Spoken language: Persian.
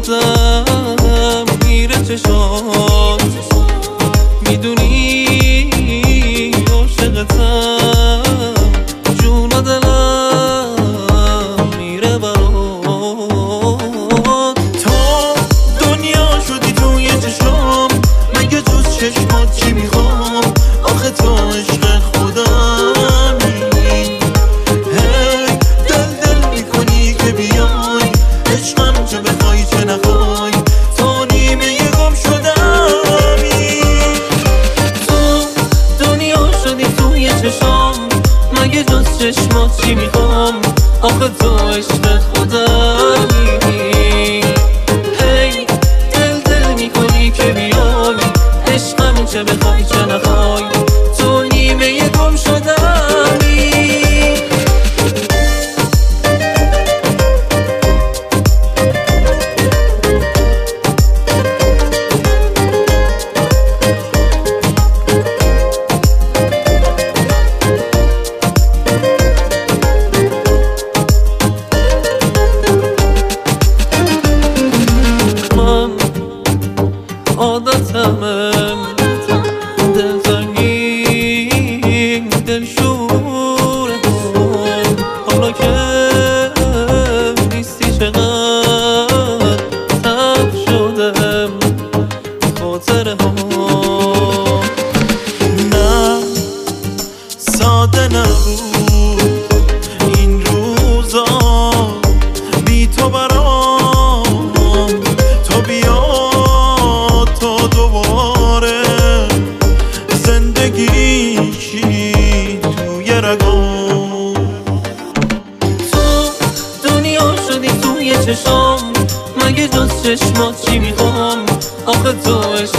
بازم میره چشات، میدونی عاشقتم، جون و دلم میره برات. تو دنیا شدی توی چشام، مگه جز چشمات چی میخوام؟ آخه تو عشق خودمی، هی دل میکنی که بیای عشقم، چه بخوای چه نخوای تو نیمه گم شدمی. تو دنیا شدی توی چشام، مگه جز چشمات چی میخوام؟ آخه تو عشق خودمی، هی دل میکنی که بیای عشقم، چه بخوای چه نخوای تو نیمه گم شدمی. عادتمه دلتنگی دلشوره، حالا که نیستی چقدر تب شدم خاطره ها. نه ساده نبود این روزا بی تو برام، تو بیا تا دوباره زندگی شی توی رگام. تو دنیا شدی توی چشام، مگه جز چشمات چی میخوام؟ آخه تو عشق